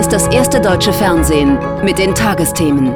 ist das erste deutsche Fernsehen mit den Tagesthemen.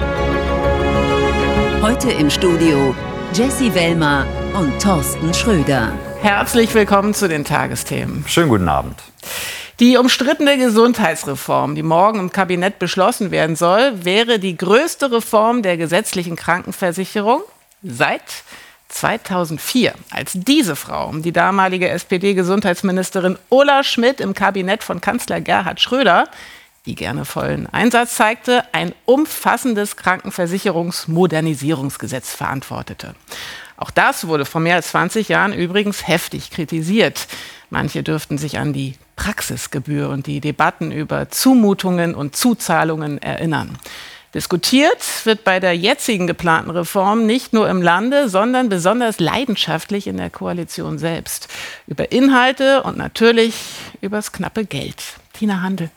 Heute im Studio Jessie Wellmer und Thorsten Schröder. Herzlich willkommen zu den Tagesthemen. Schönen guten Abend. Die umstrittene Gesundheitsreform, die morgen im Kabinett beschlossen werden soll, wäre die größte Reform der gesetzlichen Krankenversicherung seit 2004, als diese Frau, die damalige SPD-Gesundheitsministerin Ulla Schmidt im Kabinett von Kanzler Gerhard Schröder, die gerne vollen Einsatz zeigte, ein umfassendes Krankenversicherungsmodernisierungsgesetz verantwortete. Auch das wurde vor mehr als 20 Jahren übrigens heftig kritisiert. Manche dürften sich an die Praxisgebühr und die Debatten über Zumutungen und Zuzahlungen erinnern. Diskutiert wird bei der jetzigen geplanten Reform nicht nur im Lande, sondern besonders leidenschaftlich in der Koalition selbst. Über Inhalte und natürlich übers knappe Geld. Tina Handel.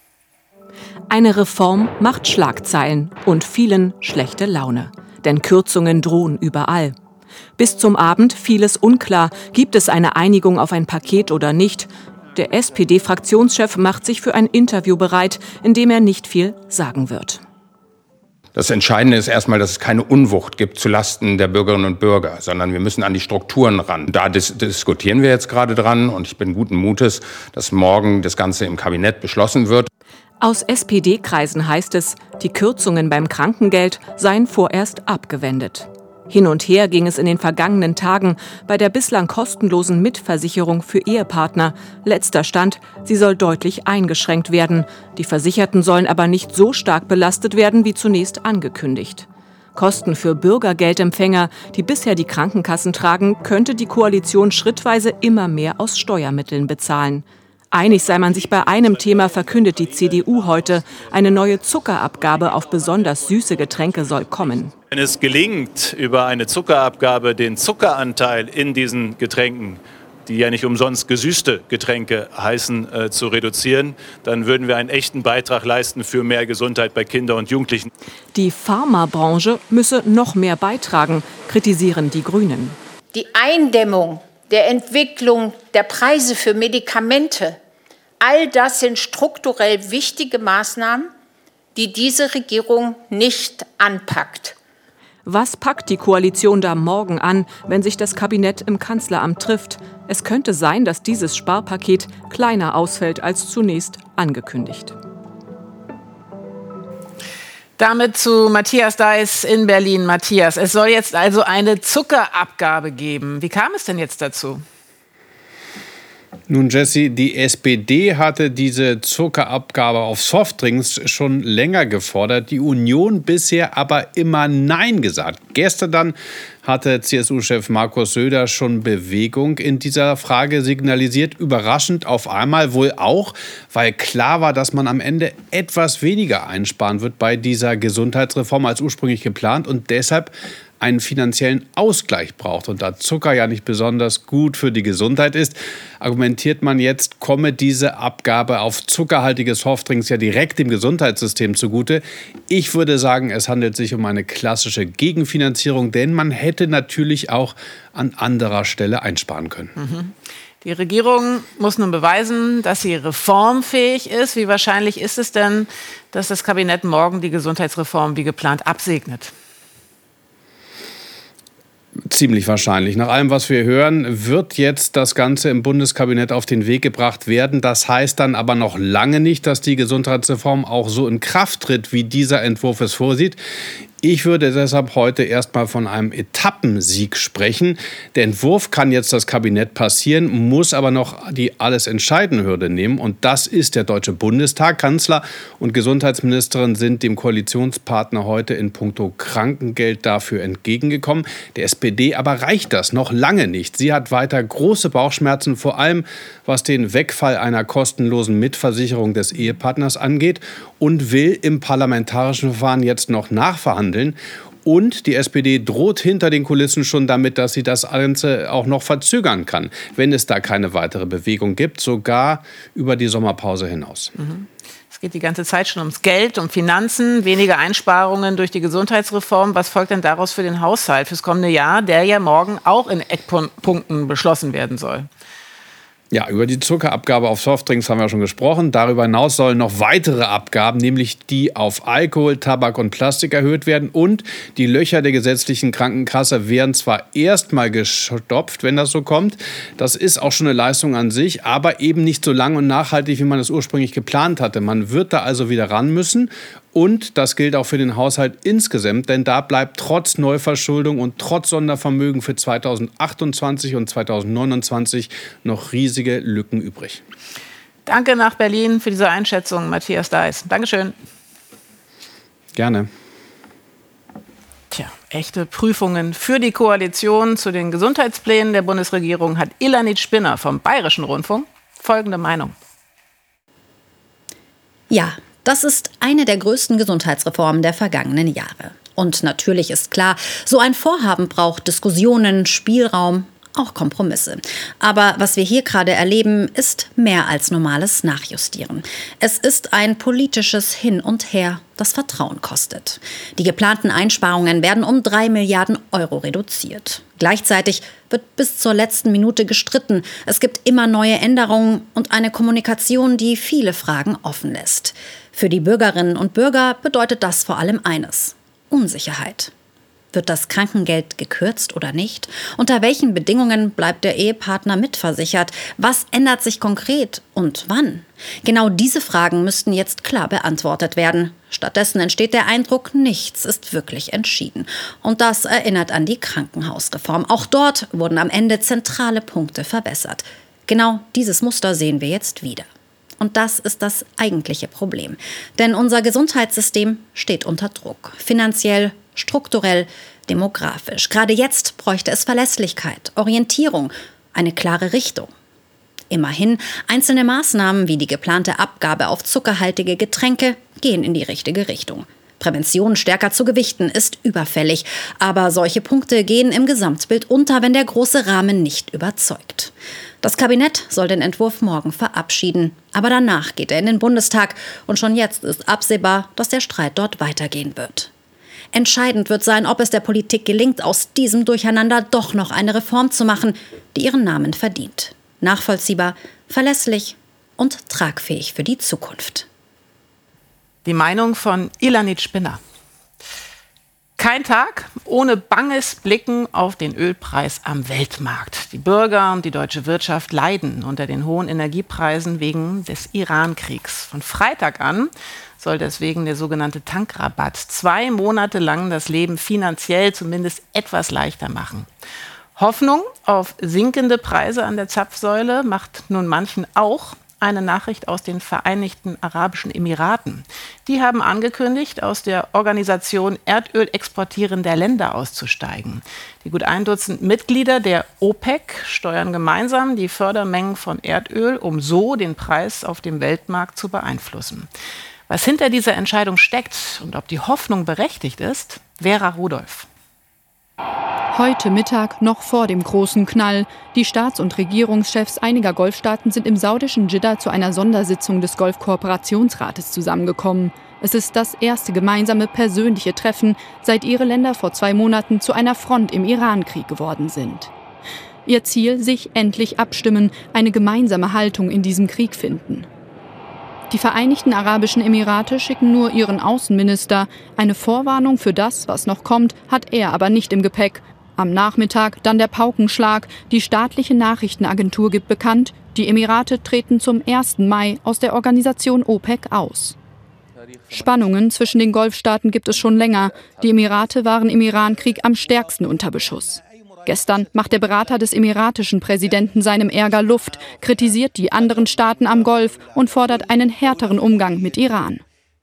Eine Reform macht Schlagzeilen und vielen schlechte Laune. Denn Kürzungen drohen überall. Bis zum Abend vieles unklar. Gibt es eine Einigung auf ein Paket oder nicht? Der SPD-Fraktionschef macht sich für ein Interview bereit, in dem er nicht viel sagen wird. Das Entscheidende ist erstmal, dass es keine Unwucht gibt zulasten der Bürgerinnen und Bürger, sondern wir müssen an die Strukturen ran. Da diskutieren wir jetzt gerade dran und ich bin guten Mutes, dass morgen das Ganze im Kabinett beschlossen wird. Aus SPD-Kreisen heißt es, die Kürzungen beim Krankengeld seien vorerst abgewendet. Hin und her ging es in den vergangenen Tagen bei der bislang kostenlosen Mitversicherung für Ehepartner. Letzter Stand, sie soll deutlich eingeschränkt werden. Die Versicherten sollen aber nicht so stark belastet werden, wie zunächst angekündigt. Kosten für Bürgergeldempfänger, die bisher die Krankenkassen tragen, könnte die Koalition schrittweise immer mehr aus Steuermitteln bezahlen. Einig sei man sich bei einem Thema, verkündet die CDU heute. Eine neue Zuckerabgabe auf besonders süße Getränke soll kommen. Wenn es gelingt, über eine Zuckerabgabe den Zuckeranteil in diesen Getränken, die ja nicht umsonst gesüßte Getränke heißen, zu reduzieren, dann würden wir einen echten Beitrag leisten für mehr Gesundheit bei Kindern und Jugendlichen. Die Pharmabranche müsse noch mehr beitragen, kritisieren die Grünen. Die Eindämmung der Entwicklung der Preise für Medikamente, all das sind strukturell wichtige Maßnahmen, die diese Regierung nicht anpackt. Was packt die Koalition da morgen an, wenn sich das Kabinett im Kanzleramt trifft? Es könnte sein, dass dieses Sparpaket kleiner ausfällt als zunächst angekündigt. Damit zu Matthias Deiß in Berlin. Matthias, es soll jetzt also eine Zuckerabgabe geben. Wie kam es denn jetzt dazu? Nun, Jessie, die SPD hatte diese Zuckerabgabe auf Softdrinks schon länger gefordert, die Union bisher aber immer Nein gesagt. Gestern dann hatte CSU-Chef Markus Söder schon Bewegung in dieser Frage signalisiert. Überraschend auf einmal wohl auch, weil klar war, dass man am Ende etwas weniger einsparen wird bei dieser Gesundheitsreform als ursprünglich geplant und deshalb einen finanziellen Ausgleich braucht. Und da Zucker ja nicht besonders gut für die Gesundheit ist, argumentiert man jetzt, komme diese Abgabe auf zuckerhaltige Softdrinks ja direkt dem Gesundheitssystem zugute. Ich würde sagen, es handelt sich um eine klassische Gegenfinanzierung, denn man hätte natürlich auch an anderer Stelle einsparen können. Die Regierung muss nun beweisen, dass sie reformfähig ist. Wie wahrscheinlich ist es denn, dass das Kabinett morgen die Gesundheitsreform wie geplant absegnet? Ziemlich wahrscheinlich. Nach allem, was wir hören, wird jetzt das Ganze im Bundeskabinett auf den Weg gebracht werden. Das heißt dann aber noch lange nicht, dass die Gesundheitsreform auch so in Kraft tritt, wie dieser Entwurf es vorsieht. Ich würde deshalb heute erstmal von einem Etappensieg sprechen. Der Entwurf kann jetzt das Kabinett passieren, muss aber noch die alles entscheidende Hürde nehmen. Und das ist der Deutsche Bundestag. Kanzler und Gesundheitsministerin sind dem Koalitionspartner heute in puncto Krankengeld dafür entgegengekommen. Der SPD aber reicht das noch lange nicht. Sie hat weiter große Bauchschmerzen, vor allem was den Wegfall einer kostenlosen Mitversicherung des Ehepartners angeht und will im parlamentarischen Verfahren jetzt noch nachverhandeln. Und die SPD droht hinter den Kulissen schon damit, dass sie das Ganze auch noch verzögern kann, wenn es da keine weitere Bewegung gibt, sogar über die Sommerpause hinaus. Es geht die ganze Zeit schon ums Geld, um Finanzen, weniger Einsparungen durch die Gesundheitsreform. Was folgt denn daraus für den Haushalt fürs kommende Jahr, der ja morgen auch in Eckpunkten beschlossen werden soll? Ja, über die Zuckerabgabe auf Softdrinks haben wir schon gesprochen. Darüber hinaus sollen noch weitere Abgaben, nämlich die auf Alkohol, Tabak und Plastik erhöht werden. Und die Löcher der gesetzlichen Krankenkasse werden zwar erstmal gestopft, wenn das so kommt. Das ist auch schon eine Leistung an sich, aber eben nicht so lang und nachhaltig, wie man es ursprünglich geplant hatte. Man wird da also wieder ran müssen. Und das gilt auch für den Haushalt insgesamt, denn da bleibt trotz Neuverschuldung und trotz Sondervermögen für 2028 und 2029 noch riesige Lücken übrig. Danke nach Berlin für diese Einschätzung, Matthias Deiß. Dankeschön. Gerne. Tja, echte Prüfungen für die Koalition zu den Gesundheitsplänen der Bundesregierung hat Ilanit Spinner vom Bayerischen Rundfunk folgende Meinung. Ja, das ist eine der größten Gesundheitsreformen der vergangenen Jahre. Und natürlich ist klar, so ein Vorhaben braucht Diskussionen, Spielraum, auch Kompromisse. Aber was wir hier gerade erleben, ist mehr als normales Nachjustieren. Es ist ein politisches Hin und Her, das Vertrauen kostet. Die geplanten Einsparungen werden um 3 Milliarden Euro reduziert. Gleichzeitig wird bis zur letzten Minute gestritten. Es gibt immer neue Änderungen und eine Kommunikation, die viele Fragen offen lässt. Für die Bürgerinnen und Bürger bedeutet das vor allem eines: Unsicherheit. Wird das Krankengeld gekürzt oder nicht? Unter welchen Bedingungen bleibt der Ehepartner mitversichert? Was ändert sich konkret und wann? Genau diese Fragen müssten jetzt klar beantwortet werden. Stattdessen entsteht der Eindruck, nichts ist wirklich entschieden. Und das erinnert an die Krankenhausreform. Auch dort wurden am Ende zentrale Punkte verbessert. Genau dieses Muster sehen wir jetzt wieder. Und das ist das eigentliche Problem. Denn unser Gesundheitssystem steht unter Druck. Finanziell, strukturell, demografisch. Gerade jetzt bräuchte es Verlässlichkeit, Orientierung, eine klare Richtung. Immerhin, einzelne Maßnahmen wie die geplante Abgabe auf zuckerhaltige Getränke gehen in die richtige Richtung. Prävention stärker zu gewichten ist überfällig. Aber solche Punkte gehen im Gesamtbild unter, wenn der große Rahmen nicht überzeugt. Das Kabinett soll den Entwurf morgen verabschieden. Aber danach geht er in den Bundestag. Und schon jetzt ist absehbar, dass der Streit dort weitergehen wird. Entscheidend wird sein, ob es der Politik gelingt, aus diesem Durcheinander doch noch eine Reform zu machen, die ihren Namen verdient. Nachvollziehbar, verlässlich und tragfähig für die Zukunft. Die Meinung von Ilanit Spinner. Kein Tag ohne banges Blicken auf den Ölpreis am Weltmarkt. Die Bürger und die deutsche Wirtschaft leiden unter den hohen Energiepreisen wegen des Iran-Kriegs. Von Freitag an soll deswegen der sogenannte Tankrabatt 2 Monate lang das Leben finanziell zumindest etwas leichter machen. Hoffnung auf sinkende Preise an der Zapfsäule macht nun manchen auch eine Nachricht aus den Vereinigten Arabischen Emiraten. Die haben angekündigt, aus der Organisation Erdöl exportierender Länder auszusteigen. Die gut 1 Dutzend Mitglieder der OPEC steuern gemeinsam die Fördermengen von Erdöl, um so den Preis auf dem Weltmarkt zu beeinflussen. Was hinter dieser Entscheidung steckt und ob die Hoffnung berechtigt ist, Vera Rudolph. Heute Mittag, noch vor dem großen Knall. Die Staats- und Regierungschefs einiger Golfstaaten sind im saudischen Dschidda zu einer Sondersitzung des Golfkooperationsrates zusammengekommen. Es ist das erste gemeinsame persönliche Treffen, seit ihre Länder vor 2 Monaten zu einer Front im Iran-Krieg geworden sind. Ihr Ziel, sich endlich abstimmen, eine gemeinsame Haltung in diesem Krieg finden. Die Vereinigten Arabischen Emirate schicken nur ihren Außenminister. Eine Vorwarnung für das, was noch kommt, hat er aber nicht im Gepäck. Am Nachmittag dann der Paukenschlag. Die staatliche Nachrichtenagentur gibt bekannt, die Emirate treten zum 1. Mai aus der Organisation OPEC aus. Spannungen zwischen den Golfstaaten gibt es schon länger. Die Emirate waren im Iran-Krieg am stärksten unter Beschuss. Gestern macht der Berater des emiratischen Präsidenten seinem Ärger Luft, kritisiert die anderen Staaten am Golf und fordert einen härteren Umgang mit Iran.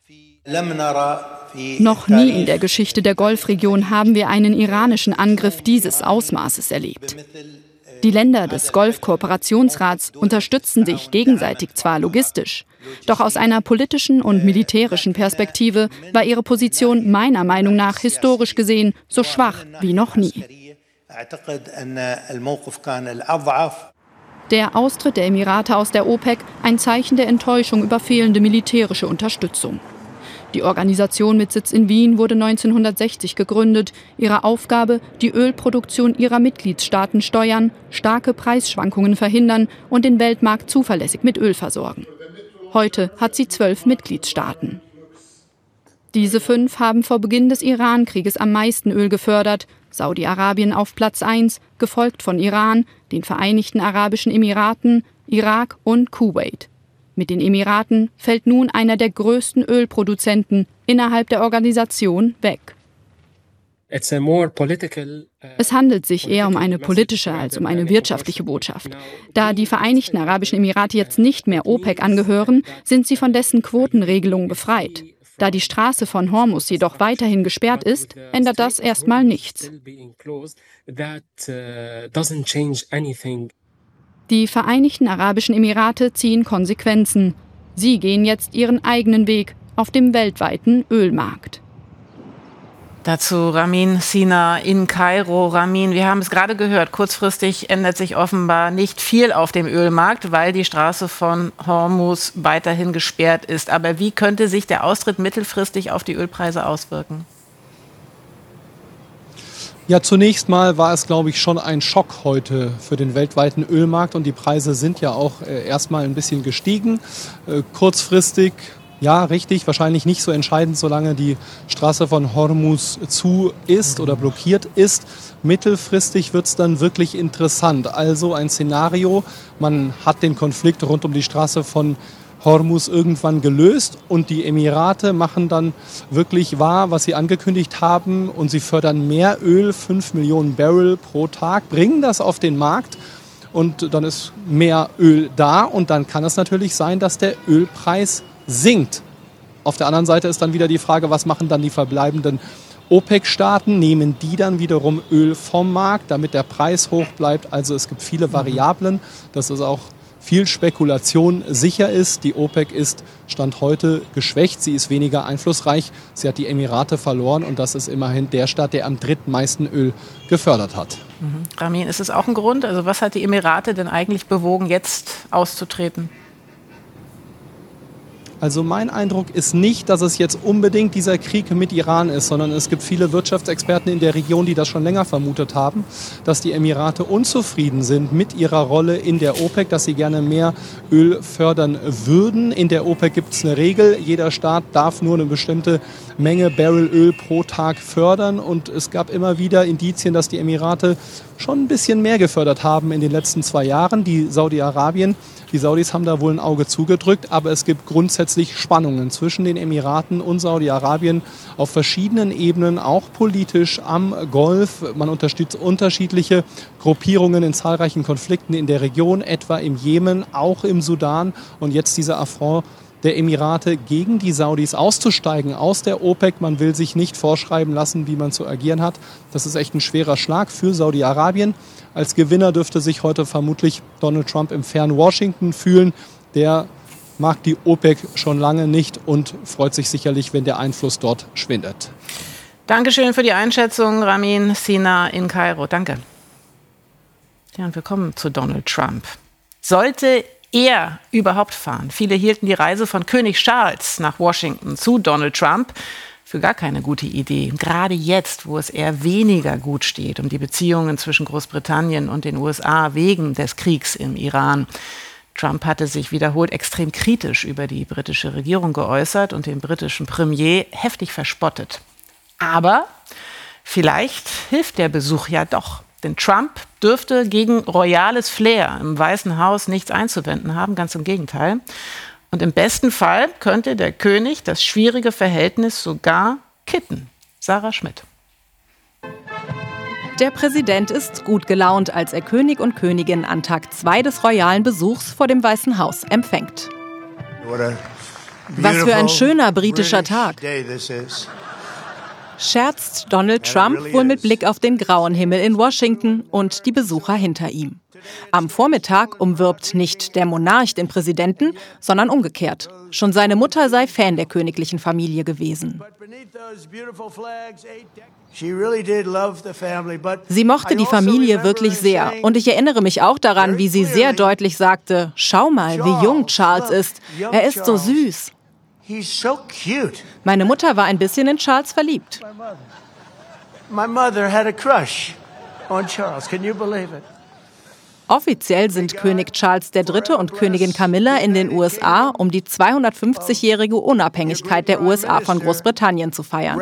Noch nie in der Geschichte der Golfregion haben wir einen iranischen Angriff dieses Ausmaßes erlebt. Die Länder des Golfkooperationsrats unterstützen sich gegenseitig zwar logistisch, doch aus einer politischen und militärischen Perspektive war ihre Position meiner Meinung nach historisch gesehen so schwach wie noch nie. Der Austritt der Emirate aus der OPEC, ein Zeichen der Enttäuschung über fehlende militärische Unterstützung. Die Organisation mit Sitz in Wien wurde 1960 gegründet. Ihre Aufgabe, die Ölproduktion ihrer Mitgliedstaaten steuern, starke Preisschwankungen verhindern und den Weltmarkt zuverlässig mit Öl versorgen. Heute hat sie 12 Mitgliedstaaten. Diese 5 haben vor Beginn des Iran-Krieges am meisten Öl gefördert. Saudi-Arabien auf Platz 1, gefolgt von Iran, den Vereinigten Arabischen Emiraten, Irak und Kuwait. Mit den Emiraten fällt nun einer der größten Ölproduzenten innerhalb der Organisation weg. Es handelt sich eher um eine politische als um eine wirtschaftliche Botschaft. Da die Vereinigten Arabischen Emirate jetzt nicht mehr OPEC angehören, sind sie von dessen Quotenregelung befreit. Da die Straße von Hormuz jedoch weiterhin gesperrt ist, ändert das erstmal nichts. Die Vereinigten Arabischen Emirate ziehen Konsequenzen. Sie gehen jetzt ihren eigenen Weg auf dem weltweiten Ölmarkt. Dazu Ramin Sina in Kairo. Ramin, wir haben es gerade gehört, kurzfristig ändert sich offenbar nicht viel auf dem Ölmarkt, weil die Straße von Hormuz weiterhin gesperrt ist. Aber wie könnte sich der Austritt mittelfristig auf die Ölpreise auswirken? Ja, zunächst mal war es, glaube ich, schon ein Schock heute für den weltweiten Ölmarkt. Und die Preise sind ja auch erstmal ein bisschen gestiegen. Kurzfristig, ja, richtig, wahrscheinlich nicht so entscheidend, solange die Straße von Hormuz zu ist oder blockiert ist. Mittelfristig wird es dann wirklich interessant. Also ein Szenario, man hat den Konflikt rund um die Straße von Hormuz irgendwann gelöst und die Emirate machen dann wirklich wahr, was sie angekündigt haben, und sie fördern mehr Öl, 5 Millionen Barrel pro Tag, bringen das auf den Markt und dann ist mehr Öl da und dann kann es natürlich sein, dass der Ölpreis sinkt. Auf der anderen Seite ist dann wieder die Frage, was machen dann die verbleibenden OPEC-Staaten? Nehmen die dann wiederum Öl vom Markt, damit der Preis hoch bleibt? Also es gibt viele Variablen, das ist auch viel Spekulation. Sicher ist, die OPEC ist Stand heute geschwächt, sie ist weniger einflussreich, sie hat die Emirate verloren und das ist immerhin der Staat, der am drittmeisten Öl gefördert hat. Ramin, ist es auch ein Grund? Also was hat die Emirate denn eigentlich bewogen, jetzt auszutreten? Also mein Eindruck ist nicht, dass es jetzt unbedingt dieser Krieg mit Iran ist, sondern es gibt viele Wirtschaftsexperten in der Region, die das schon länger vermutet haben, dass die Emirate unzufrieden sind mit ihrer Rolle in der OPEC, dass sie gerne mehr Öl fördern würden. In der OPEC gibt es eine Regel, jeder Staat darf nur eine bestimmte Menge Barrel Öl pro Tag fördern und es gab immer wieder Indizien, dass die Emirate schon ein bisschen mehr gefördert haben in den letzten 2 Jahren. Die Saudis haben da wohl ein Auge zugedrückt, aber es gibt grundsätzlich Spannungen zwischen den Emiraten und Saudi-Arabien auf verschiedenen Ebenen, auch politisch am Golf. Man unterstützt unterschiedliche Gruppierungen in zahlreichen Konflikten in der Region, etwa im Jemen, auch im Sudan und jetzt dieser Affront der Emirate gegen die Saudis auszusteigen aus der OPEC. Man will sich nicht vorschreiben lassen, wie man zu agieren hat. Das ist echt ein schwerer Schlag für Saudi-Arabien. Als Gewinner dürfte sich heute vermutlich Donald Trump im fernen Washington fühlen. Der mag die OPEC schon lange nicht und freut sich sicherlich, wenn der Einfluss dort schwindet. Dankeschön für die Einschätzung, Ramin Sina in Kairo. Danke. Ja, und wir kommen zu Donald Trump. Sollte er überhaupt fahren? Viele hielten die Reise von König Charles nach Washington zu Donald Trump für gar keine gute Idee. Gerade jetzt, wo es eher weniger gut steht um die Beziehungen zwischen Großbritannien und den USA wegen des Kriegs im Iran. Trump hatte sich wiederholt extrem kritisch über die britische Regierung geäußert und den britischen Premier heftig verspottet. Aber vielleicht hilft der Besuch ja doch. Denn Trump dürfte gegen royales Flair im Weißen Haus nichts einzuwenden haben, ganz im Gegenteil. Und im besten Fall könnte der König das schwierige Verhältnis sogar kitten. Sarah Schmidt. Der Präsident ist gut gelaunt, als er König und Königin an Tag 2 des royalen Besuchs vor dem Weißen Haus empfängt. Was für ein schöner britischer Tag, scherzt Donald Trump wohl mit Blick auf den grauen Himmel in Washington und die Besucher hinter ihm. Am Vormittag umwirbt nicht der Monarch den Präsidenten, sondern umgekehrt. Schon seine Mutter sei Fan der königlichen Familie gewesen. Sie mochte die Familie wirklich sehr. Und ich erinnere mich auch daran, wie sie sehr deutlich sagte, schau mal, wie jung Charles ist. Er ist so süß. He's so cute. Meine Mutter war ein bisschen in Charles verliebt. My mother had a crush on Charles. Can you believe it? Offiziell sind König Charles III. Und Königin Camilla in den USA, um die 250-jährige Unabhängigkeit der USA von Großbritannien zu feiern.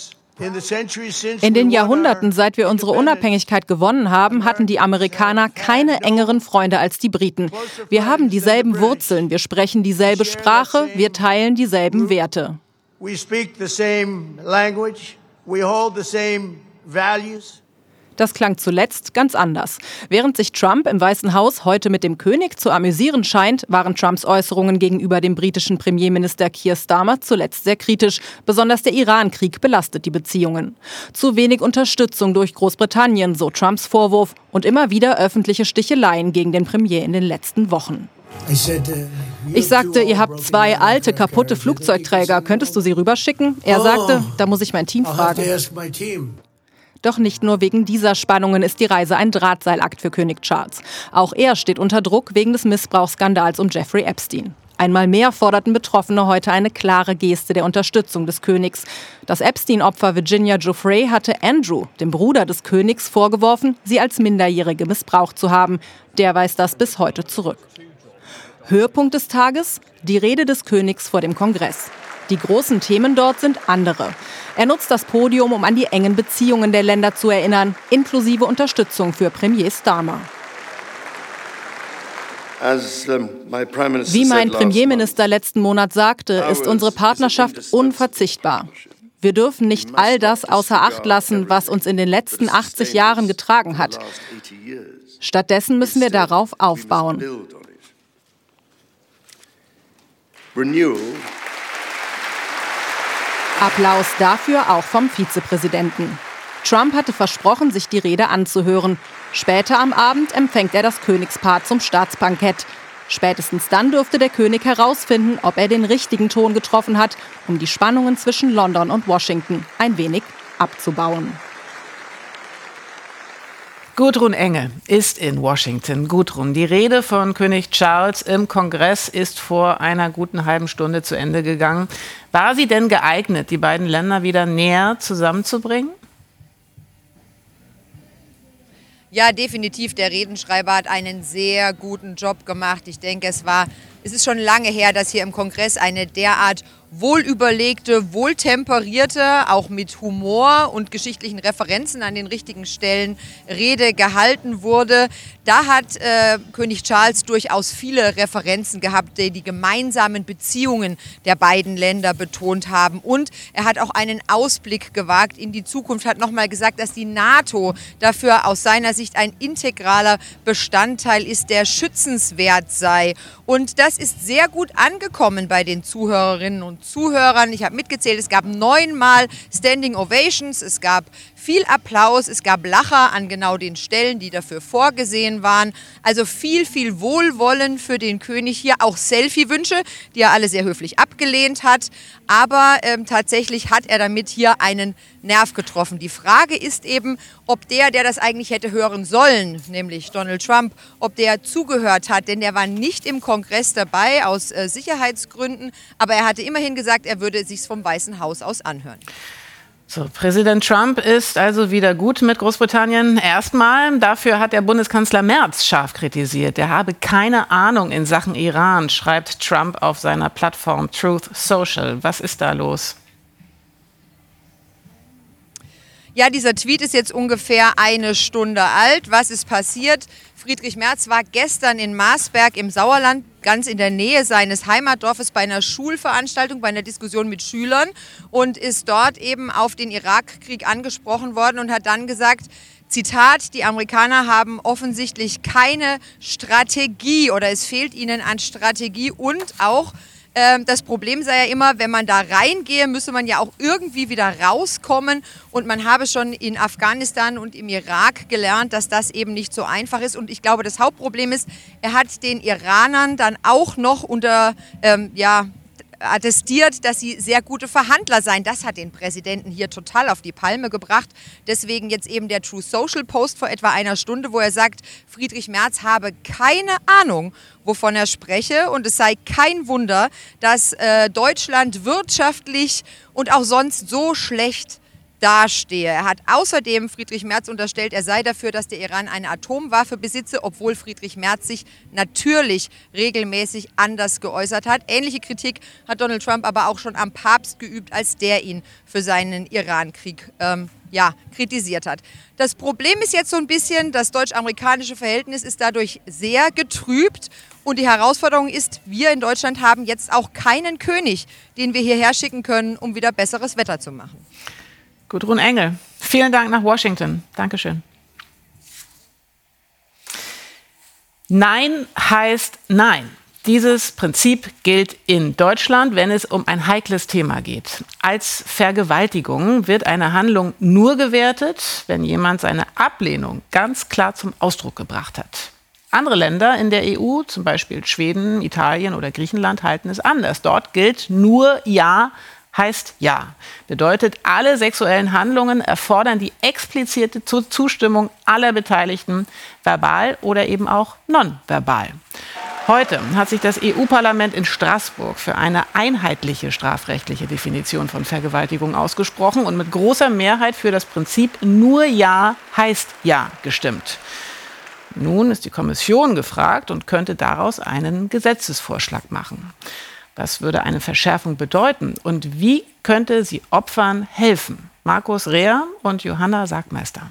In den Jahrhunderten, seit wir unsere Unabhängigkeit gewonnen haben, hatten die Amerikaner keine engeren Freunde als die Briten. Wir haben dieselben Wurzeln, wir sprechen dieselbe Sprache, wir teilen dieselben Werte. We speak the same language. We hold the same values. Das klang zuletzt ganz anders. Während sich Trump im Weißen Haus heute mit dem König zu amüsieren scheint, waren Trumps Äußerungen gegenüber dem britischen Premierminister Keir Starmer zuletzt sehr kritisch. Besonders der Iran-Krieg belastet die Beziehungen. Zu wenig Unterstützung durch Großbritannien, so Trumps Vorwurf, und immer wieder öffentliche Sticheleien gegen den Premier in den letzten Wochen. Ich sagte, ihr habt 2 alte, kaputte Flugzeugträger. Könntest du sie rüberschicken? Er sagte, da muss ich mein Team fragen. Doch nicht nur wegen dieser Spannungen ist die Reise ein Drahtseilakt für König Charles. Auch er steht unter Druck wegen des Missbrauchsskandals um Jeffrey Epstein. Einmal mehr forderten Betroffene heute eine klare Geste der Unterstützung des Königs. Das Epstein-Opfer Virginia Giuffre hatte Andrew, dem Bruder des Königs, vorgeworfen, sie als Minderjährige missbraucht zu haben. Der weist das bis heute zurück. Höhepunkt des Tages? Die Rede des Königs vor dem Kongress. Die großen Themen dort sind andere. Er nutzt das Podium, um an die engen Beziehungen der Länder zu erinnern, inklusive Unterstützung für Premier Starmer. Wie mein Premierminister letzten Monat sagte, ist unsere Partnerschaft unverzichtbar. Wir dürfen nicht all das außer Acht lassen, was uns in den letzten 80 Jahren getragen hat. Stattdessen müssen wir darauf aufbauen. Applaus dafür auch vom Vizepräsidenten. Trump hatte versprochen, sich die Rede anzuhören. Später am Abend empfängt er das Königspaar zum Staatsbankett. Spätestens dann dürfte der König herausfinden, ob er den richtigen Ton getroffen hat, um die Spannungen zwischen London und Washington ein wenig abzubauen. Gudrun Enge ist in Washington. Gudrun, die Rede von König Charles im Kongress ist vor einer guten halben Stunde zu Ende gegangen. War sie denn geeignet, die beiden Länder wieder näher zusammenzubringen? Ja, definitiv. Der Redenschreiber hat einen sehr guten Job gemacht. Ich denke, es ist schon lange her, dass hier im Kongress eine derart wohlüberlegte, wohltemperierte, auch mit Humor und geschichtlichen Referenzen an den richtigen Stellen Rede gehalten wurde. Da hat König Charles durchaus viele Referenzen gehabt, die gemeinsamen Beziehungen der beiden Länder betont haben. Und er hat auch einen Ausblick gewagt in die Zukunft, hat nochmal gesagt, dass die NATO dafür aus seiner Sicht ein integraler Bestandteil ist, der schützenswert sei. Und das ist sehr gut angekommen bei den Zuhörerinnen und Zuhörern. Ich habe mitgezählt, es gab 9-mal Standing Ovations, es gab viel Applaus, es gab Lacher an genau den Stellen, die dafür vorgesehen waren. Also viel, viel Wohlwollen für den König hier, auch Selfie-Wünsche, die er alle sehr höflich abgelehnt hat. Aber tatsächlich hat er damit hier einen Nerv getroffen. Die Frage ist eben, ob der das eigentlich hätte hören sollen, nämlich Donald Trump, ob der zugehört hat, denn der war nicht im Kongress dabei aus Sicherheitsgründen, aber er hatte immerhin gesagt, er würde es sich vom Weißen Haus aus anhören. So, Präsident Trump ist also wieder gut mit Großbritannien. Erstmal, dafür hat der Bundeskanzler Merz scharf kritisiert. Er habe keine Ahnung in Sachen Iran, schreibt Trump auf seiner Plattform Truth Social. Was ist da los? Ja, dieser Tweet ist jetzt ungefähr eine Stunde alt. Was ist passiert? Friedrich Merz war gestern in Marsberg im Sauerland, ganz in der Nähe seines Heimatdorfes, bei einer Schulveranstaltung, bei einer Diskussion mit Schülern und ist dort eben auf den Irakkrieg angesprochen worden und hat dann gesagt, Zitat, die Amerikaner haben offensichtlich keine Strategie oder es fehlt ihnen an Strategie und auch das Problem sei ja immer, wenn man da reingehe, müsse man ja auch irgendwie wieder rauskommen. Und man habe schon in Afghanistan und im Irak gelernt, dass das eben nicht so einfach ist. Und ich glaube, das Hauptproblem ist, er hat den Iranern dann auch noch attestiert, dass sie sehr gute Verhandler seien. Das hat den Präsidenten hier total auf die Palme gebracht. Deswegen jetzt eben der True Social Post vor etwa einer Stunde, wo er sagt, Friedrich Merz habe keine Ahnung, wovon er spreche. Und es sei kein Wunder, dass Deutschland wirtschaftlich und auch sonst so schlecht dastehe. Er hat außerdem Friedrich Merz unterstellt, er sei dafür, dass der Iran eine Atomwaffe besitze, obwohl Friedrich Merz sich natürlich regelmäßig anders geäußert hat. Ähnliche Kritik hat Donald Trump aber auch schon am Papst geübt, als der ihn für seinen Iran-Krieg kritisiert hat. Das Problem ist jetzt so ein bisschen, das deutsch-amerikanische Verhältnis ist dadurch sehr getrübt. Und die Herausforderung ist, wir in Deutschland haben jetzt auch keinen König, den wir hierher schicken können, um wieder besseres Wetter zu machen. Gudrun Engel, vielen Dank nach Washington. Dankeschön. Nein heißt Nein. Dieses Prinzip gilt in Deutschland, wenn es um ein heikles Thema geht. Als Vergewaltigung wird eine Handlung nur gewertet, wenn jemand seine Ablehnung ganz klar zum Ausdruck gebracht hat. Andere Länder in der EU, zum Beispiel Schweden, Italien oder Griechenland, halten es anders. Dort gilt nur Ja heißt Ja. Bedeutet, alle sexuellen Handlungen erfordern die explizite Zustimmung aller Beteiligten, verbal oder eben auch nonverbal. Heute hat sich das EU-Parlament in Straßburg für eine einheitliche strafrechtliche Definition von Vergewaltigung ausgesprochen und mit großer Mehrheit für das Prinzip nur Ja heißt Ja gestimmt. Nun ist die Kommission gefragt und könnte daraus einen Gesetzesvorschlag machen. Was würde eine Verschärfung bedeuten und wie könnte sie Opfern helfen? Markus Reher und Johanna Sagmeister.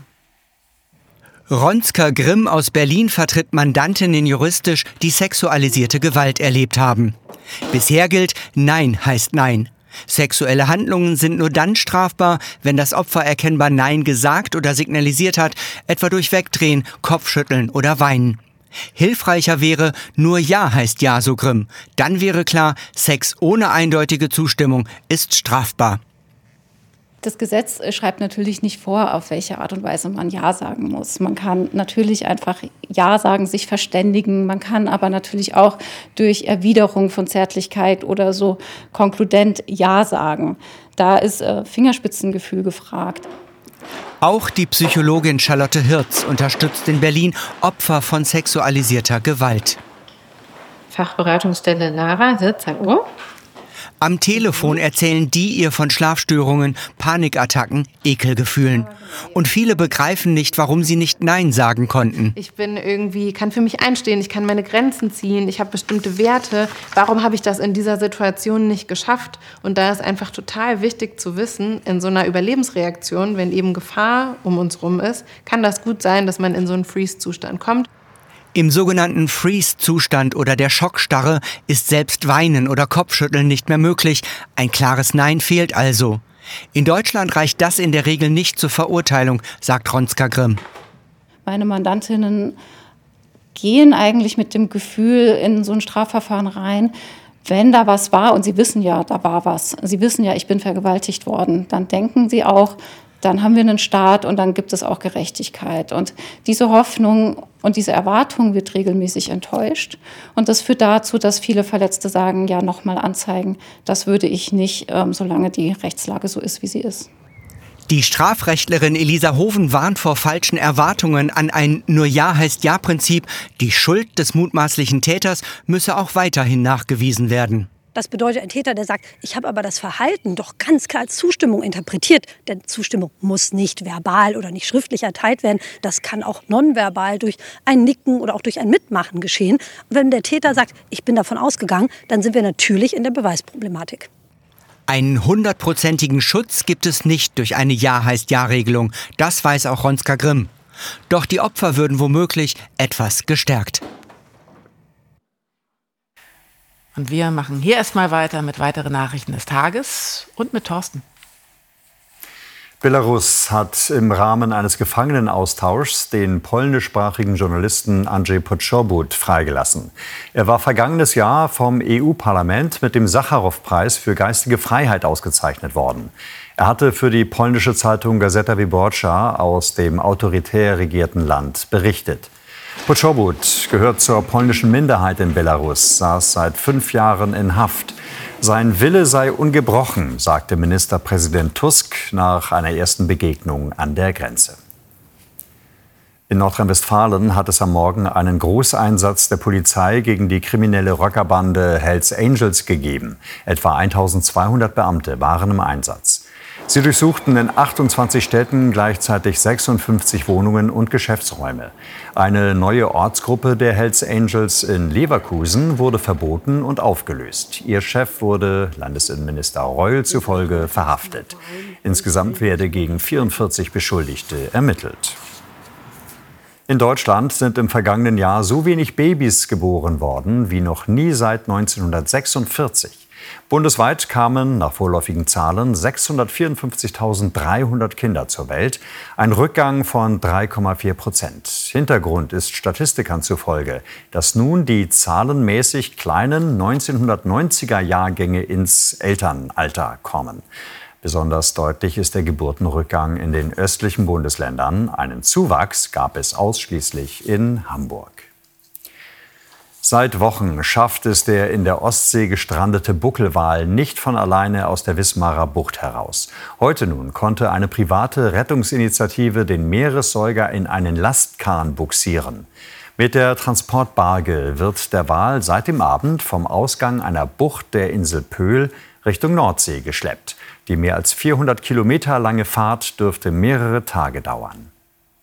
Ronska Grimm aus Berlin vertritt Mandantinnen juristisch, die sexualisierte Gewalt erlebt haben. Bisher gilt, Nein heißt Nein. Sexuelle Handlungen sind nur dann strafbar, wenn das Opfer erkennbar Nein gesagt oder signalisiert hat, etwa durch Wegdrehen, Kopfschütteln oder Weinen. Hilfreicher wäre, nur Ja heißt Ja, so Grimm. Dann wäre klar, Sex ohne eindeutige Zustimmung ist strafbar. Das Gesetz schreibt natürlich nicht vor, auf welche Art und Weise man Ja sagen muss. Man kann natürlich einfach Ja sagen, sich verständigen. Man kann aber natürlich auch durch Erwiderung von Zärtlichkeit oder so konkludent Ja sagen. Da ist Fingerspitzengefühl gefragt. Auch die Psychologin Charlotte Hirz unterstützt in Berlin Opfer von sexualisierter Gewalt. Fachberatungsstelle Lara, Hirz, hallo. Am Telefon erzählen die ihr von Schlafstörungen, Panikattacken, Ekelgefühlen. Und viele begreifen nicht, warum sie nicht Nein sagen konnten. Ich kann für mich einstehen, ich kann meine Grenzen ziehen, ich habe bestimmte Werte. Warum habe ich das in dieser Situation nicht geschafft? Und da ist einfach total wichtig zu wissen, in so einer Überlebensreaktion, wenn eben Gefahr um uns rum ist, kann das gut sein, dass man in so einen Freeze-Zustand kommt. Im sogenannten Freeze-Zustand oder der Schockstarre ist selbst Weinen oder Kopfschütteln nicht mehr möglich. Ein klares Nein fehlt also. In Deutschland reicht das in der Regel nicht zur Verurteilung, sagt Ronska Grimm. Meine Mandantinnen gehen eigentlich mit dem Gefühl in so ein Strafverfahren rein, wenn da was war und sie wissen ja, da war was. Sie wissen ja, ich bin vergewaltigt worden. Dann denken sie auch, dann haben wir einen Staat und dann gibt es auch Gerechtigkeit. Und diese Hoffnung und diese Erwartung wird regelmäßig enttäuscht. Und das führt dazu, dass viele Verletzte sagen, ja, nochmal anzeigen. Das würde ich nicht, solange die Rechtslage so ist, wie sie ist. Die Strafrechtlerin Elisa Hoven warnt vor falschen Erwartungen an ein Nur Ja heißt Ja-Prinzip. Die Schuld des mutmaßlichen Täters müsse auch weiterhin nachgewiesen werden. Das bedeutet, ein Täter, der sagt, ich habe aber das Verhalten doch ganz klar als Zustimmung interpretiert. Denn Zustimmung muss nicht verbal oder nicht schriftlich erteilt werden. Das kann auch nonverbal durch ein Nicken oder auch durch ein Mitmachen geschehen. Und wenn der Täter sagt, ich bin davon ausgegangen, dann sind wir natürlich in der Beweisproblematik. Einen 100%igen Schutz gibt es nicht durch eine Ja heißt Ja-Regelung. Das weiß auch Ronska Grimm. Doch die Opfer würden womöglich etwas gestärkt. Und wir machen hier erstmal weiter mit weiteren Nachrichten des Tages und mit Thorsten. Belarus hat im Rahmen eines Gefangenenaustauschs den polnischsprachigen Journalisten Andrzej Poczobut freigelassen. Er war vergangenes Jahr vom EU-Parlament mit dem Sacharow-Preis für geistige Freiheit ausgezeichnet worden. Er hatte für die polnische Zeitung Gazeta Wyborcza aus dem autoritär regierten Land berichtet. Poczobut gehört zur polnischen Minderheit in Belarus, saß seit 5 Jahren in Haft. Sein Wille sei ungebrochen, sagte Ministerpräsident Tusk nach einer ersten Begegnung an der Grenze. In Nordrhein-Westfalen hat es am Morgen einen Großeinsatz der Polizei gegen die kriminelle Rockerbande Hells Angels gegeben. Etwa 1200 Beamte waren im Einsatz. Sie durchsuchten in 28 Städten gleichzeitig 56 Wohnungen und Geschäftsräume. Eine neue Ortsgruppe der Hells Angels in Leverkusen wurde verboten und aufgelöst. Ihr Chef wurde Landesinnenminister Reul zufolge verhaftet. Insgesamt werde gegen 44 Beschuldigte ermittelt. In Deutschland sind im vergangenen Jahr so wenig Babys geboren worden wie noch nie seit 1946. Bundesweit kamen nach vorläufigen Zahlen 654.300 Kinder zur Welt, ein Rückgang von 3,4%. Hintergrund ist Statistikern zufolge, dass nun die zahlenmäßig kleinen 1990er-Jahrgänge ins Elternalter kommen. Besonders deutlich ist der Geburtenrückgang in den östlichen Bundesländern. Einen Zuwachs gab es ausschließlich in Hamburg. Seit Wochen schafft es der in der Ostsee gestrandete Buckelwal nicht von alleine aus der Wismarer Bucht heraus. Heute nun konnte eine private Rettungsinitiative den Meeressäuger in einen Lastkahn bugsieren. Mit der Transportbarge wird der Wal seit dem Abend vom Ausgang einer Bucht der Insel Pöhl Richtung Nordsee geschleppt. Die mehr als 400 Kilometer lange Fahrt dürfte mehrere Tage dauern.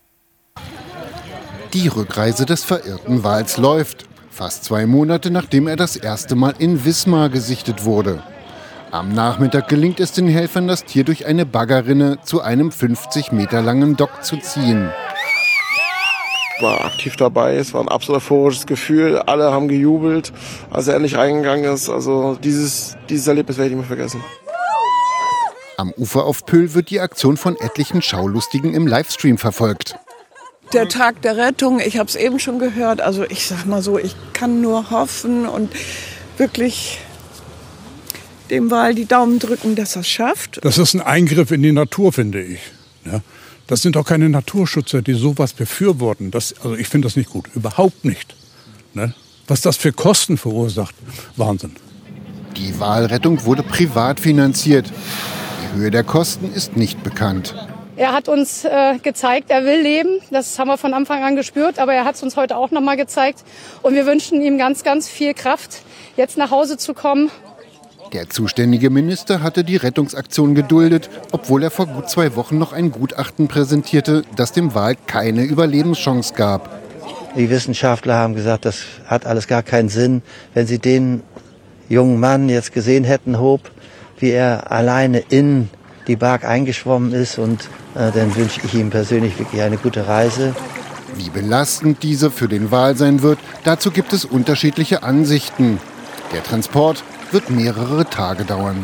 Die Rückreise des verirrten Wals läuft. Fast 2 Monate, nachdem er das erste Mal in Wismar gesichtet wurde. Am Nachmittag gelingt es den Helfern, das Tier durch eine Baggerrinne zu einem 50 Meter langen Dock zu ziehen. Ich war aktiv dabei, es war ein absolut euphorisches Gefühl. Alle haben gejubelt, als er endlich reingegangen ist. Also dieses Erlebnis werde ich nicht mehr vergessen. Am Ufer auf Pöhl wird die Aktion von etlichen Schaulustigen im Livestream verfolgt. Der Tag der Rettung, ich habe es eben schon gehört, also ich sag mal so, ich kann nur hoffen und wirklich dem Wal die Daumen drücken, dass er es schafft. Das ist ein Eingriff in die Natur, finde ich. Ja, das sind auch keine Naturschützer, die sowas befürworten. Also ich finde das nicht gut, überhaupt nicht. Ne? Was das für Kosten verursacht, Wahnsinn. Die Walrettung wurde privat finanziert. Die Höhe der Kosten ist nicht bekannt. Er hat uns gezeigt, er will leben. Das haben wir von Anfang an gespürt. Aber er hat es uns heute auch noch mal gezeigt. Und wir wünschen ihm ganz, ganz viel Kraft, jetzt nach Hause zu kommen. Der zuständige Minister hatte die Rettungsaktion geduldet, obwohl er vor gut 2 Wochen noch ein Gutachten präsentierte, das dem Wal keine Überlebenschance gab. Die Wissenschaftler haben gesagt, das hat alles gar keinen Sinn. Wenn sie den jungen Mann jetzt gesehen hätten, wie er alleine in die Bark eingeschwommen ist, und dann wünsche ich ihm persönlich wirklich eine gute Reise. Wie belastend diese für den Wal sein wird, dazu gibt es unterschiedliche Ansichten. Der Transport wird mehrere Tage dauern.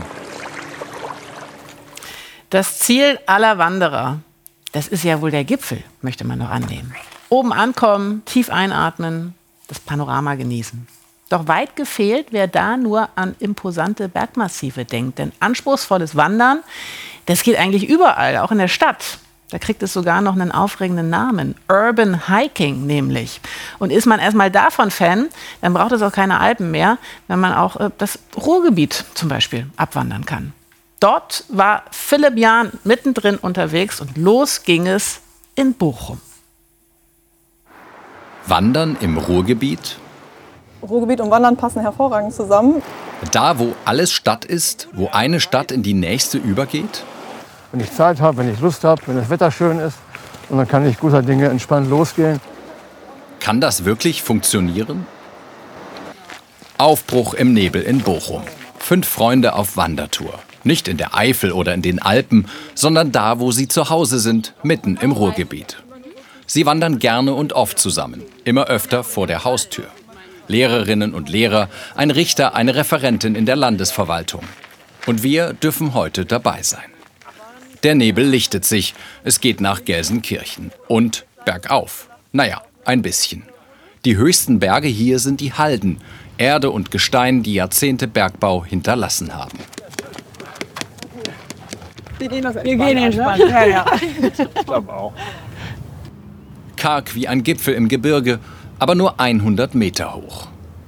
Das Ziel aller Wanderer, das ist ja wohl der Gipfel, möchte man noch annehmen. Oben ankommen, tief einatmen, das Panorama genießen. Doch weit gefehlt, wer da nur an imposante Bergmassive denkt. Denn anspruchsvolles Wandern, das geht eigentlich überall, auch in der Stadt. Da kriegt es sogar noch einen aufregenden Namen. Urban Hiking nämlich. Und ist man erstmal davon Fan, dann braucht es auch keine Alpen mehr, wenn man auch das Ruhrgebiet zum Beispiel abwandern kann. Dort war Philipp Jahn mittendrin unterwegs und los ging es in Bochum. Wandern im Ruhrgebiet? Ruhrgebiet und Wandern passen hervorragend zusammen. Da, wo alles Stadt ist, wo eine Stadt in die nächste übergeht? Wenn ich Zeit habe, wenn ich Lust habe, wenn das Wetter schön ist, und dann kann ich guter Dinge entspannt losgehen. Kann das wirklich funktionieren? Aufbruch im Nebel in Bochum. 5 Freunde auf Wandertour. Nicht in der Eifel oder in den Alpen, sondern da, wo sie zu Hause sind, mitten im Ruhrgebiet. Sie wandern gerne und oft zusammen, immer öfter vor der Haustür. Lehrerinnen und Lehrer, ein Richter, eine Referentin in der Landesverwaltung. Und wir dürfen heute dabei sein. Der Nebel lichtet sich, es geht nach Gelsenkirchen und bergauf. Naja, ein bisschen. Die höchsten Berge hier sind die Halden, Erde und Gestein, die Jahrzehnte Bergbau hinterlassen haben. Wir gehen entspannt. Ja. Ich glaube auch. Karg wie ein Gipfel im Gebirge, aber nur 100 Meter hoch.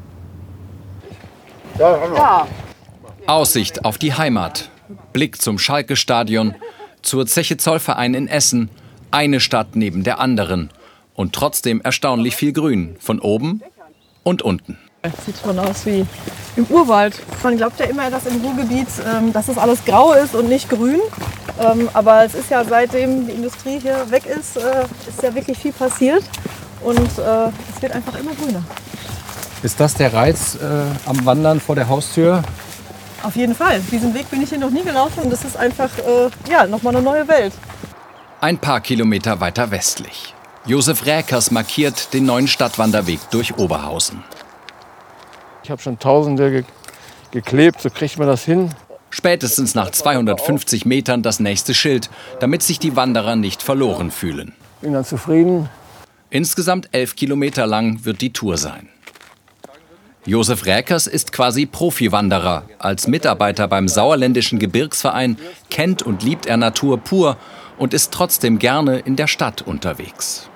Ja. Aussicht auf die Heimat, Blick zum Schalke-Stadion, zur Zeche Zollverein in Essen, eine Stadt neben der anderen und trotzdem erstaunlich viel Grün, von oben und unten. Sieht schon aus wie im Urwald. Man glaubt ja immer, dass im Ruhrgebiet, dass es alles grau ist und nicht grün. Aber es ist ja, seitdem die Industrie hier weg ist ja wirklich viel passiert. Und es wird einfach immer grüner. Ist das der Reiz am Wandern vor der Haustür? Auf jeden Fall. Diesen Weg bin ich hier noch nie gelaufen. Und das ist einfach nochmal eine neue Welt. Ein paar Kilometer weiter westlich. Josef Räkers markiert den neuen Stadtwanderweg durch Oberhausen. Ich habe schon Tausende geklebt, so kriegt man das hin. Spätestens nach 250 Metern das nächste Schild, damit sich die Wanderer nicht verloren fühlen. Bin dann zufrieden. Insgesamt 11 Kilometer lang wird die Tour sein. Josef Räkers ist quasi Profi-Wanderer. Als Mitarbeiter beim Sauerländischen Gebirgsverein kennt und liebt er Natur pur und ist trotzdem gerne in der Stadt unterwegs.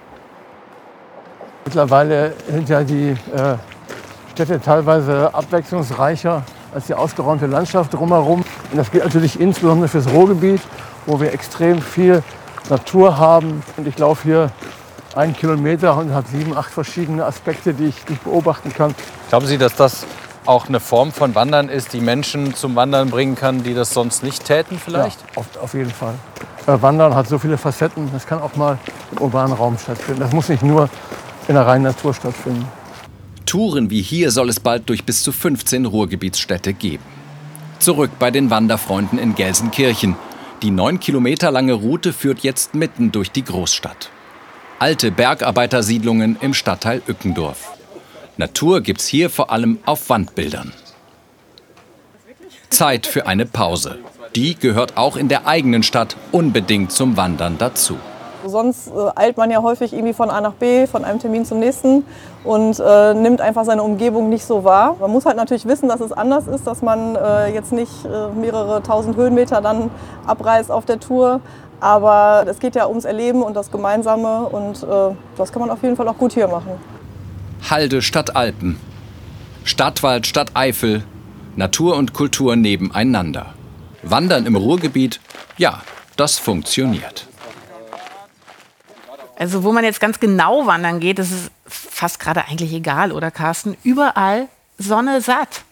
Mittlerweile sind ja die Städte teilweise abwechslungsreicher als die ausgeräumte Landschaft drumherum. Und das gilt natürlich insbesondere fürs Ruhrgebiet, wo wir extrem viel Natur haben. Und ich laufe hier 1 Kilometer und habe 7, 8 verschiedene Aspekte, die ich beobachten kann. Glauben Sie, dass das auch eine Form von Wandern ist, die Menschen zum Wandern bringen kann, die das sonst nicht täten vielleicht? Ja, auf jeden Fall. Wandern hat so viele Facetten, das kann auch mal im urbanen Raum stattfinden. Das muss nicht nur in der reinen Natur stattfinden. Touren wie hier soll es bald durch bis zu 15 Ruhrgebietsstädte geben. Zurück bei den Wanderfreunden in Gelsenkirchen. Die 9 Kilometer lange Route führt jetzt mitten durch die Großstadt. Alte Bergarbeitersiedlungen im Stadtteil Ückendorf. Natur gibt's hier vor allem auf Wandbildern. Zeit für eine Pause. Die gehört auch in der eigenen Stadt unbedingt zum Wandern dazu. Sonst eilt man ja häufig irgendwie von A nach B, von einem Termin zum nächsten und nimmt einfach seine Umgebung nicht so wahr. Man muss halt natürlich wissen, dass es anders ist, dass man jetzt nicht mehrere tausend Höhenmeter dann abreißt auf der Tour. Aber es geht ja ums Erleben und das Gemeinsame und das kann man auf jeden Fall auch gut hier machen. Halde statt Alpen, Stadtwald statt Eifel, Natur und Kultur nebeneinander. Wandern im Ruhrgebiet, ja, das funktioniert. Also wo man jetzt ganz genau wandern geht, das ist fast gerade eigentlich egal, oder Carsten? Überall Sonne satt.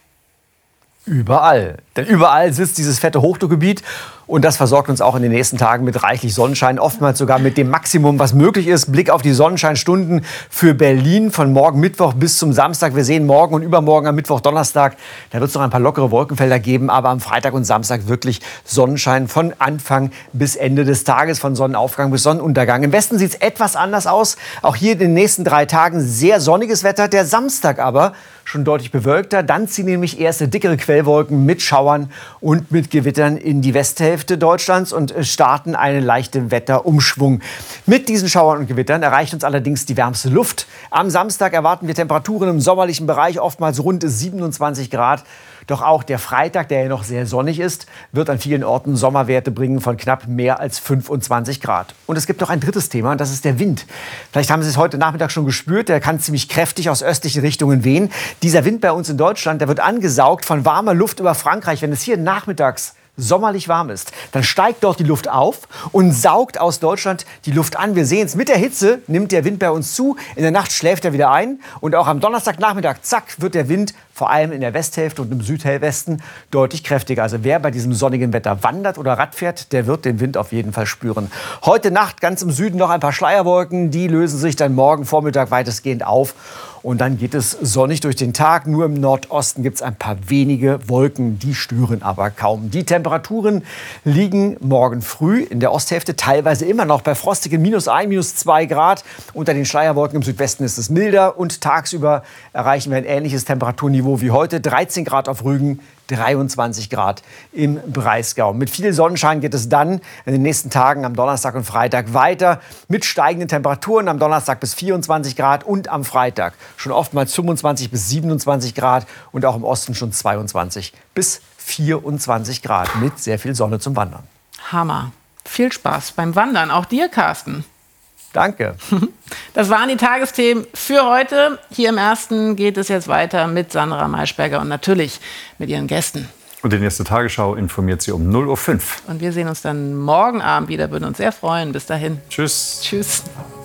Überall. Denn überall sitzt dieses fette Hochdruckgebiet und das versorgt uns auch in den nächsten Tagen mit reichlich Sonnenschein, oftmals sogar mit dem Maximum, was möglich ist. Blick auf die Sonnenscheinstunden für Berlin von morgen Mittwoch bis zum Samstag. Wir sehen morgen und übermorgen am Mittwoch, Donnerstag, da wird es noch ein paar lockere Wolkenfelder geben, aber am Freitag und Samstag wirklich Sonnenschein von Anfang bis Ende des Tages, von Sonnenaufgang bis Sonnenuntergang. Im Westen sieht es etwas anders aus. Auch hier in den nächsten 3 Tagen sehr sonniges Wetter, der Samstag aber schon deutlich bewölkter. Dann ziehen nämlich erste dickere Quellwolken mit Schauern und mit Gewittern in die Westhälfte Deutschlands und starten einen leichten Wetterumschwung. Mit diesen Schauern und Gewittern erreicht uns allerdings die wärmste Luft. Am Samstag erwarten wir Temperaturen im sommerlichen Bereich, oftmals rund 27 Grad. Doch auch der Freitag, der ja noch sehr sonnig ist, wird an vielen Orten Sommerwerte bringen von knapp mehr als 25 Grad. Und es gibt noch ein drittes Thema, und das ist der Wind. Vielleicht haben Sie es heute Nachmittag schon gespürt, der kann ziemlich kräftig aus östlichen Richtungen wehen. Dieser Wind bei uns in Deutschland, der wird angesaugt von warmer Luft über Frankreich. Wenn es hier nachmittags sommerlich warm ist, dann steigt dort die Luft auf und saugt aus Deutschland die Luft an. Wir sehen es, mit der Hitze nimmt der Wind bei uns zu. In der Nacht schläft er wieder ein. Und auch am Donnerstagnachmittag, zack, wird der Wind vor allem in der Westhälfte und im Südwesten deutlich kräftiger. Also wer bei diesem sonnigen Wetter wandert oder Rad fährt, der wird den Wind auf jeden Fall spüren. Heute Nacht ganz im Süden noch ein paar Schleierwolken. Die lösen sich dann morgen Vormittag weitestgehend auf. Und dann geht es sonnig durch den Tag. Nur im Nordosten gibt es ein paar wenige Wolken, die stören aber kaum. Die Temperaturen liegen morgen früh in der Osthälfte teilweise immer noch bei frostigen -1, -2 Grad. Unter den Schleierwolken im Südwesten ist es milder. Und tagsüber erreichen wir ein ähnliches Temperaturniveau wie heute. 13 Grad auf Rügen, 23 Grad im Breisgau. Mit viel Sonnenschein geht es dann in den nächsten Tagen am Donnerstag und Freitag weiter mit steigenden Temperaturen. Am Donnerstag bis 24 Grad und am Freitag schon oftmals 25 bis 27 Grad und auch im Osten schon 22 bis 24 Grad mit sehr viel Sonne zum Wandern. Hammer. Viel Spaß beim Wandern. Auch dir, Carsten. Danke. Das waren die Tagesthemen für heute. Hier im Ersten geht es jetzt weiter mit Sandra Maischberger und natürlich mit ihren Gästen. Und die nächste Tagesschau informiert Sie um 0:05 Uhr. Und wir sehen uns dann morgen Abend wieder, würden uns sehr freuen. Bis dahin. Tschüss. Tschüss.